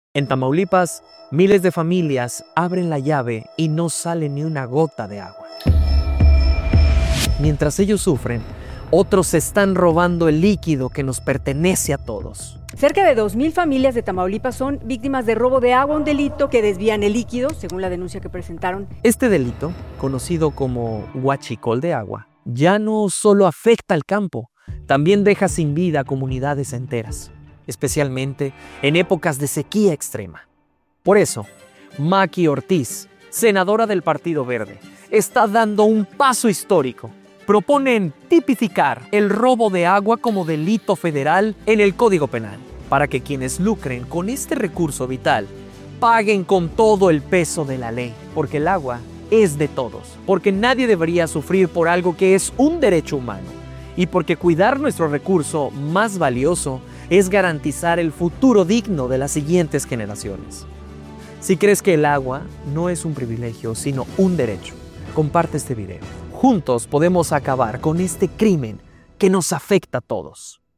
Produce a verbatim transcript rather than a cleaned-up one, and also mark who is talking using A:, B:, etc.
A: En Tamaulipas, miles de familias abren la llave y no sale ni una gota de agua. Mientras ellos sufren, otros se están robando el líquido que nos pertenece a todos.
B: Cerca de dos mil familias de Tamaulipas son víctimas de robo de agua, un delito que desvían el líquido, según la denuncia que presentaron.
A: Este delito, conocido como huachicol de agua, ya no solo afecta al campo, también deja sin vida a comunidades enteras, especialmente en épocas de sequía extrema. Por eso, Maki Ortiz, senadora del Partido Verde, está dando un paso histórico. Proponen tipificar el robo de agua como delito federal en el Código Penal, para que quienes lucren con este recurso vital paguen con todo el peso de la ley, porque el agua es de todos, porque nadie debería sufrir por algo que es un derecho humano, y porque cuidar nuestro recurso más valioso es garantizar el futuro digno de las siguientes generaciones. Si crees que el agua no es un privilegio, sino un derecho, comparte este video. Juntos podemos acabar con este crimen que nos afecta a todos.